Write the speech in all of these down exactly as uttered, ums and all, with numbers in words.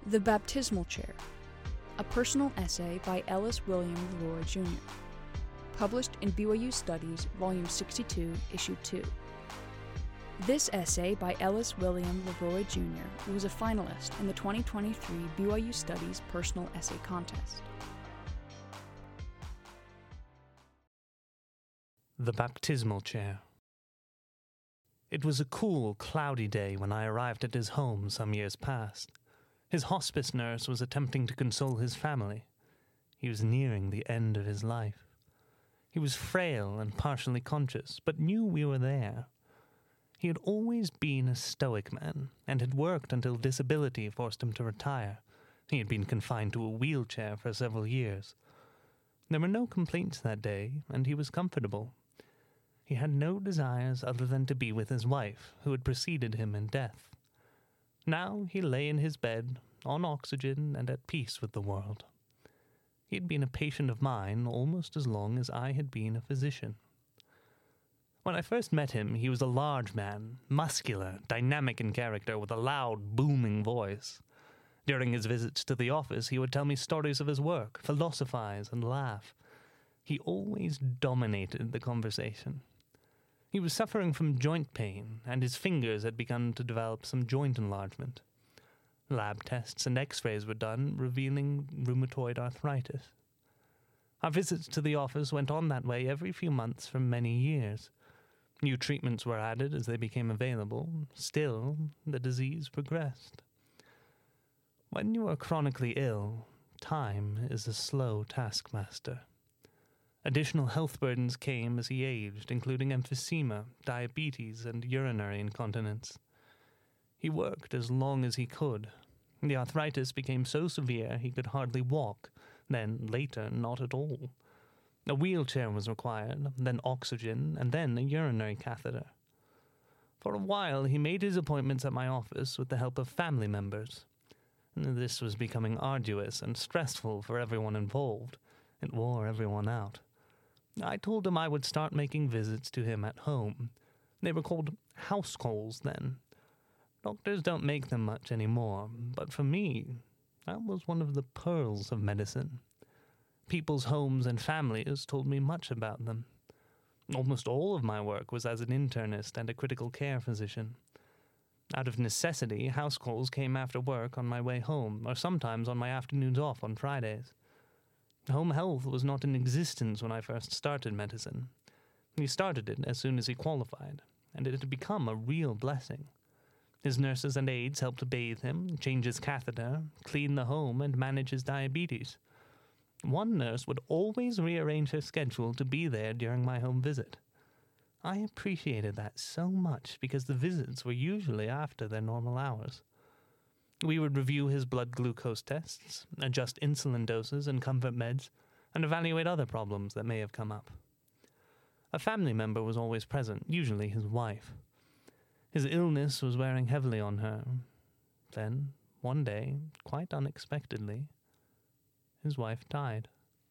The Baptismal Chair, a personal essay by Ellis William Leroy Junior Published in B Y U Studies, Volume sixty-two, Issue two. This essay by Ellis William Leroy Junior was a finalist in the twenty twenty-three B Y U Studies Personal Essay Contest. The Baptismal Chair. It was a cool, cloudy day when I arrived at his home some years past. His hospice nurse was attempting to console his family. He was nearing the end of his life. He was frail and partially conscious, but knew we were there. He had always been a stoic man, and had worked until disability forced him to retire. He had been confined to a wheelchair for several years. There were no complaints that day, and he was comfortable. He had no desires other than to be with his wife, who had preceded him in death. Now he lay in his bed, on oxygen and at peace with the world. He had been a patient of mine almost as long as I had been a physician. When I first met him, he was a large man, muscular, dynamic in character, with a loud, booming voice. During his visits to the office, he would tell me stories of his work, philosophize, and laugh. He always dominated the conversation. He was suffering from joint pain, and his fingers had begun to develop some joint enlargement. Lab tests and x-rays were done, revealing rheumatoid arthritis. Our visits to the office went on that way every few months for many years. New treatments were added as they became available. Still, the disease progressed. When you are chronically ill, time is a slow taskmaster. Additional health burdens came as he aged, including emphysema, diabetes, and urinary incontinence. He worked as long as he could. The arthritis became so severe he could hardly walk, then later not at all. A wheelchair was required, then oxygen, and then a urinary catheter. For a while he made his appointments at my office with the help of family members. This was becoming arduous and stressful for everyone involved. It wore everyone out. I told him I would start making visits to him at home. They were called house calls then. Doctors don't make them much anymore, but for me, that was one of the pearls of medicine. People's homes and families told me much about them. Almost all of my work was as an internist and a critical care physician. Out of necessity, house calls came after work on my way home, or sometimes on my afternoons off on Fridays. Home health was not in existence when I first started medicine. He started it as soon as he qualified, and it had become a real blessing. His nurses and aides helped bathe him, change his catheter, clean the home, and manage his diabetes. One nurse would always rearrange her schedule to be there during my home visit. I appreciated that so much because the visits were usually after their normal hours. We would review his blood glucose tests, adjust insulin doses and comfort meds, and evaluate other problems that may have come up. A family member was always present, usually his wife. His illness was wearing heavily on her. Then, one day, quite unexpectedly, his wife died.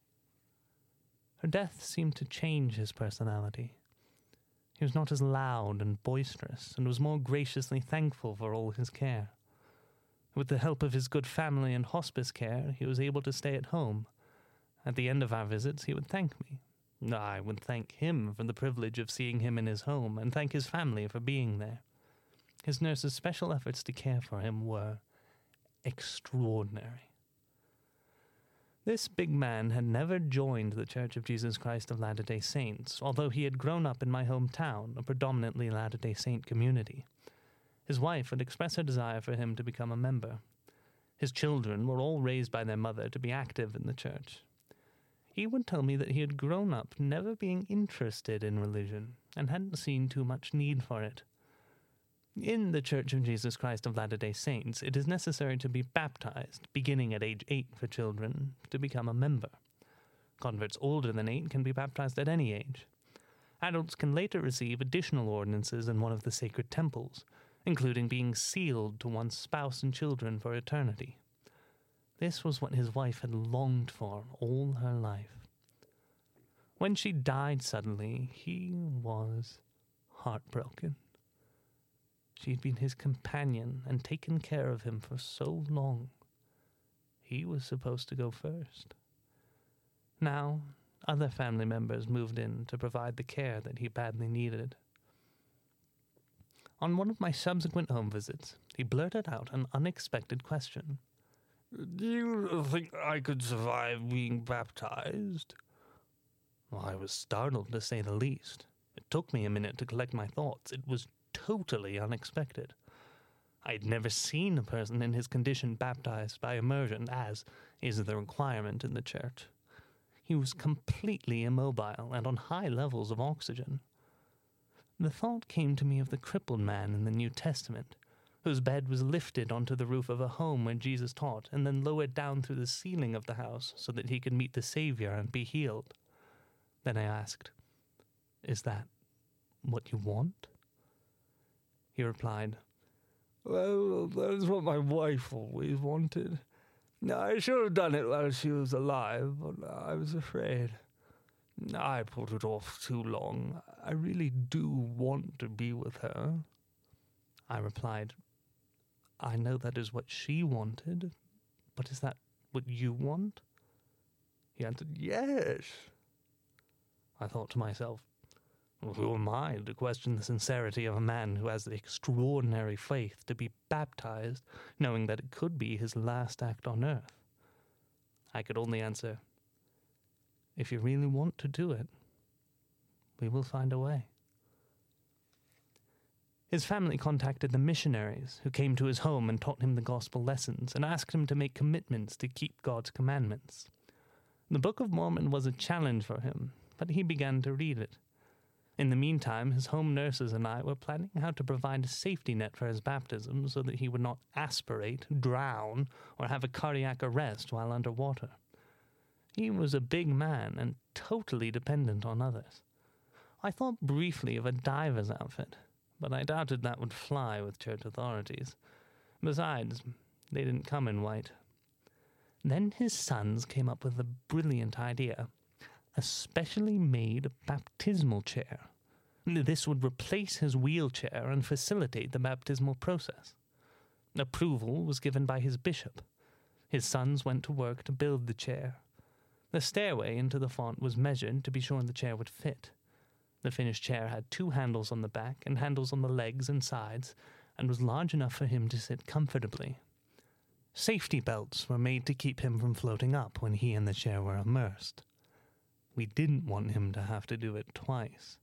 Her death seemed to change his personality. He was not as loud and boisterous, and was more graciously thankful for all his care. With the help of his good family and hospice care, he was able to stay at home. At the end of our visits, he would thank me. I would thank him for the privilege of seeing him in his home, and thank his family for being there. His nurse's special efforts to care for him were extraordinary. This big man had never joined the Church of Jesus Christ of Latter-day Saints, although he had grown up in my hometown, a predominantly Latter-day Saint community. His wife had expressed her desire for him to become a member. His children were all raised by their mother to be active in the church. He would tell me that he had grown up never being interested in religion and hadn't seen too much need for it. In the Church of Jesus Christ of Latter-day Saints, it is necessary to be baptized, beginning at age eight for children, to become a member. Converts older than eight can be baptized at any age. Adults can later receive additional ordinances in one of the sacred temples, including being sealed to one's spouse and children for eternity. This was what his wife had longed for all her life. When she died suddenly, he was heartbroken. She had been his companion and taken care of him for so long. he was supposed to go first. Now, other family members moved in to provide the care that he badly needed. On one of my subsequent home visits, he blurted out an unexpected question. "Do you think I could survive being baptized?" Well, I was startled, to say the least. It took me a minute to collect my thoughts. It was totally unexpected. I had never seen a person in his condition baptized by immersion, as is the requirement in the church. He was completely immobile and on high levels of oxygen. The thought came to me of the crippled man in the New Testament, whose bed was lifted onto the roof of a home where Jesus taught, and then lowered down through the ceiling of the house so that he could meet the Savior and be healed. Then I asked, "Is that what you want?" He replied, "Well, that's what my wife always wanted. I should have done it while she was alive, but I was afraid. I put it off too long. I really do want to be with her." I replied, "I know that is what she wanted, but is that what you want?" He answered, "Yes." I thought to myself, well, who am I to question the sincerity of a man who has the extraordinary faith to be baptized, knowing that it could be his last act on earth? I could only answer, "If you really want to do it, we will find a way." His family contacted the missionaries who came to his home and taught him the gospel lessons and asked him to make commitments to keep God's commandments. The Book of Mormon was a challenge for him, but he began to read it. In the meantime, his home nurses and I were planning how to provide a safety net for his baptism so that he would not aspirate, drown, or have a cardiac arrest while underwater. He was a big man and totally dependent on others. I thought briefly of a diver's outfit, but I doubted that would fly with church authorities. Besides, they didn't come in white. Then his sons came up with a brilliant idea. A specially made baptismal chair. This would replace his wheelchair and facilitate the baptismal process. Approval was given by his bishop. His sons went to work to build the chair. The stairway into the font was measured to be sure the chair would fit. The finished chair had two handles on the back and handles on the legs and sides, and was large enough for him to sit comfortably. Safety belts were made to keep him from floating up when he and the chair were immersed. We didn't want him to have to do it twice.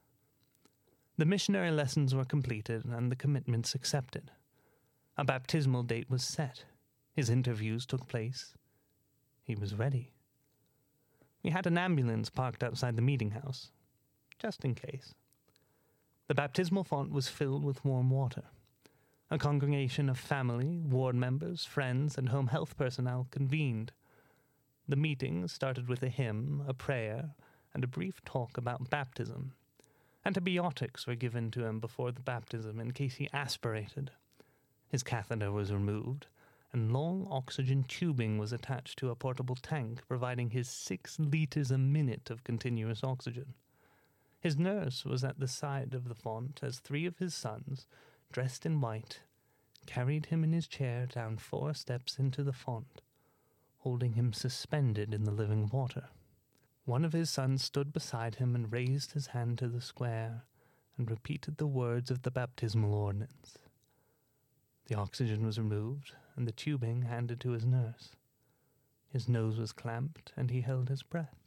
The missionary lessons were completed and the commitments accepted. A baptismal date was set. His interviews took place. He was ready. We had an ambulance parked outside the meeting house, just in case. The baptismal font was filled with warm water. A congregation of family, ward members, friends, and home health personnel convened. The meeting started with a hymn, a prayer, and a brief talk about baptism. Antibiotics were given to him before the baptism in case he aspirated. His catheter was removed, and long oxygen tubing was attached to a portable tank, providing his six liters a minute of continuous oxygen. His nurse was at the side of the font as three of his sons, dressed in white, carried him in his chair down four steps into the font, holding him suspended in the living water. One of his sons stood beside him and raised his hand to the square and repeated the words of the baptismal ordinance. The oxygen was removed and the tubing handed to his nurse. His nose was clamped and he held his breath.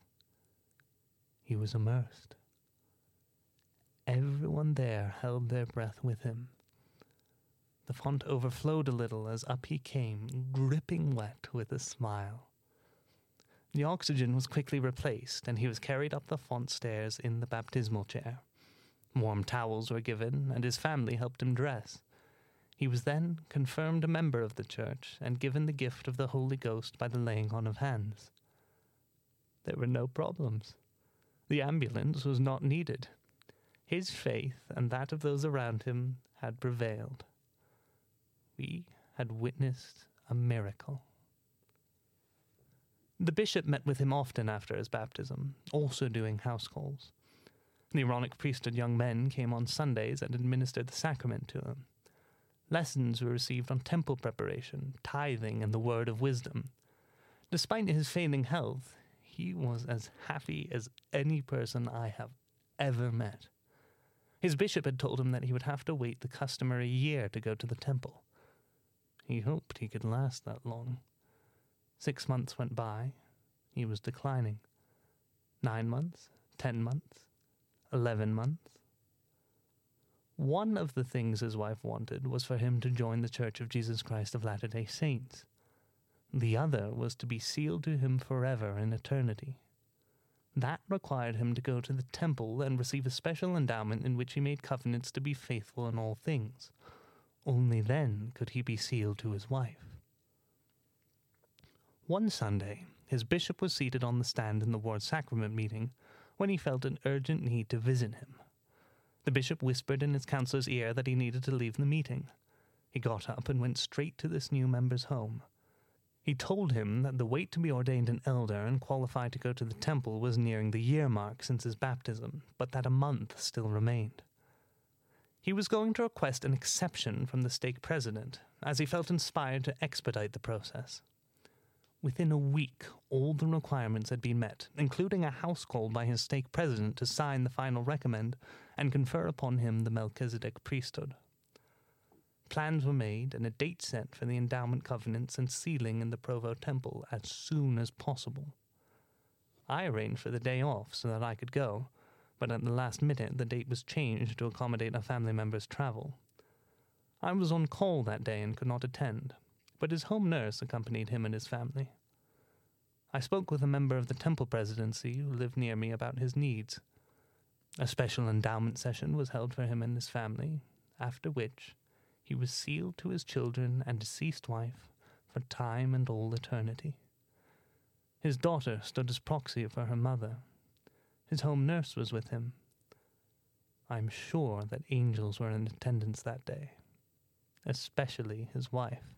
He was immersed. Everyone there held their breath with him. The font overflowed a little as up he came, dripping wet with a smile. The oxygen was quickly replaced, and he was carried up the font stairs in the baptismal chair. Warm towels were given, and his family helped him dress. He was then confirmed a member of the church and given the gift of the Holy Ghost by the laying on of hands. There were no problems. The ambulance was not needed. His faith and that of those around him had prevailed. We had witnessed a miracle. The bishop met with him often after his baptism, also doing house calls. The Aaronic priesthood young men came on Sundays and administered the sacrament to him. Lessons were received on temple preparation, tithing, and the word of wisdom. Despite his failing health, he was as happy as any person I have ever met. His bishop had told him that he would have to wait the customary year to go to the temple. He hoped he could last that long. Six months went by. He was declining. Nine months, ten months, eleven months. One of the things his wife wanted was for him to join the Church of Jesus Christ of Latter-day Saints. The other was to be sealed to him forever in eternity. That required him to go to the temple and receive a special endowment in which he made covenants to be faithful in all things. Only then could he be sealed to his wife. One Sunday, his bishop was seated on the stand in the ward sacrament meeting when he felt an urgent need to visit him. The bishop whispered in his counselor's ear that he needed to leave the meeting. He got up and went straight to this new member's home. He told him that the wait to be ordained an elder and qualified to go to the temple was nearing the year mark since his baptism, but that a month still remained. He was going to request an exception from the stake president, as he felt inspired to expedite the process. Within a week, all the requirements had been met, including a house call by his stake president to sign the final recommend and confer upon him the Melchizedek priesthood. Plans were made and a date set for the endowment covenants and sealing in the Provo Temple as soon as possible. I arranged for the day off so that I could go, but at the last minute the date was changed to accommodate a family member's travel. I was on call that day and could not attend, but his home nurse accompanied him and his family. I spoke with a member of the temple presidency who lived near me about his needs. A special endowment session was held for him and his family, after which he was sealed to his children and deceased wife for time and all eternity. His daughter stood as proxy for her mother. His home nurse was with him. I am sure that angels were in attendance that day, especially his wife.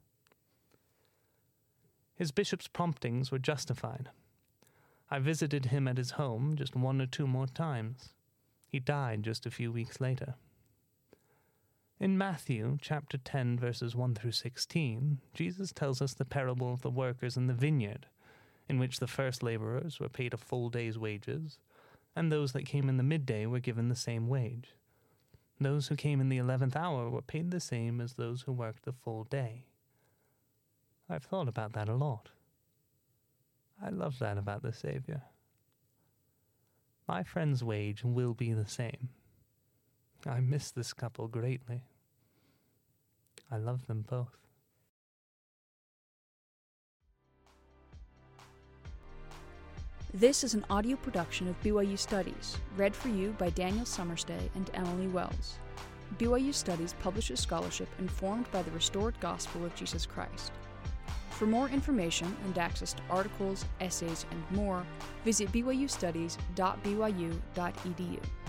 His bishop's promptings were justified. I visited him at his home just one or two more times. He died just a few weeks later. In Matthew chapter ten, verses one through sixteen, Jesus tells us the parable of the workers in the vineyard, in which the first laborers were paid a full day's wages, and those that came in the midday were given the same wage. Those who came in the eleventh hour were paid the same as those who worked the full day. I've thought about that a lot. I love that about the Savior. My friend's wage will be the same. I miss this couple greatly. I love them both. This is an audio production of B Y U Studies, read for you by Daniel Summerstay and Emily Wells. B Y U Studies publishes scholarship informed by the restored gospel of Jesus Christ. For more information and access to articles, essays, and more, visit b y u studies dot b y u dot e d u.